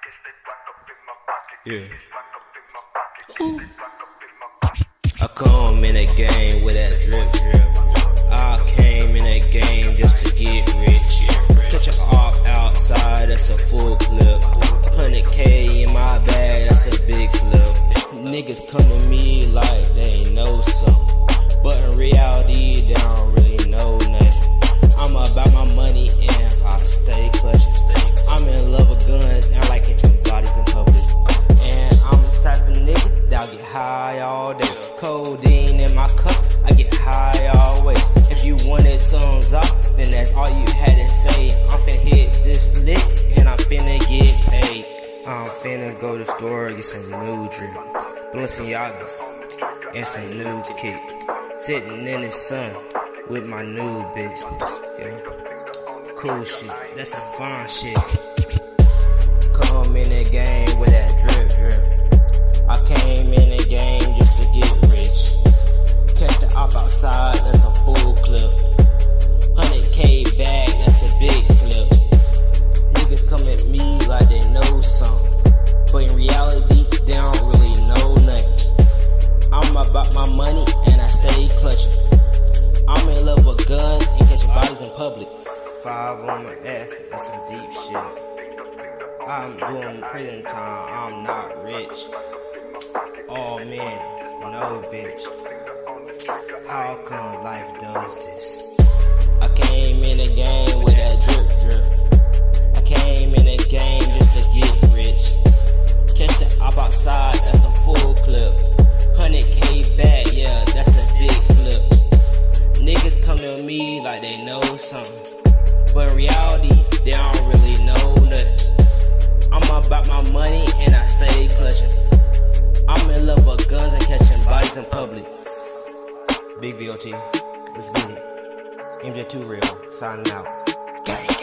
Yeah. Ooh. I come in that game with that drip drip. I came in that game just to get rich. Touch a op outside, that's a full clip. 100K in my bag, that's a big flip. Niggas come to me like they know something, but in reality they don't really know nothing. I'm about my money and I stay clutching. I'm in love with guns and I like catching bodies in public. And I'm the type of nigga that'll get high all day. Codeine in my cup, I get high always. If you wanted songs off, then that's all you had to say. I'm finna hit this lick and I'm finna get paid. I'm finna go to the store and get some new drip, Balenciagas, and some new kick. Sitting in the sun with my new bitch. Yeah. Cool shit, that's some fun shit. Come in the game with that drip drip. I came in the game just to get rich. Catch the op outside, that's a full clip. 100K bag, that's a big flip. Niggas come at me like they know something, but in reality, they don't really know nothing. I'm about my money and I stay clutching. I'm in love with guns and catching bodies in public. 5 on my ass, that's some deep shit. I'm doing prison time, I'm not rich. Oh man, no bitch. How come life does this? I came in the game with that drip drip. I came in the game just to get rich. Catch the op outside, that's a full clip. 100K back, yeah, that's a big flip. Niggas come to me like they know something, but in reality, they don't really know nothing. I'm about my money and I stay clutching. I'm in love with guns and catching bodies in public. Big VOT, let's get it. MJ2 Real, signing out. Gang.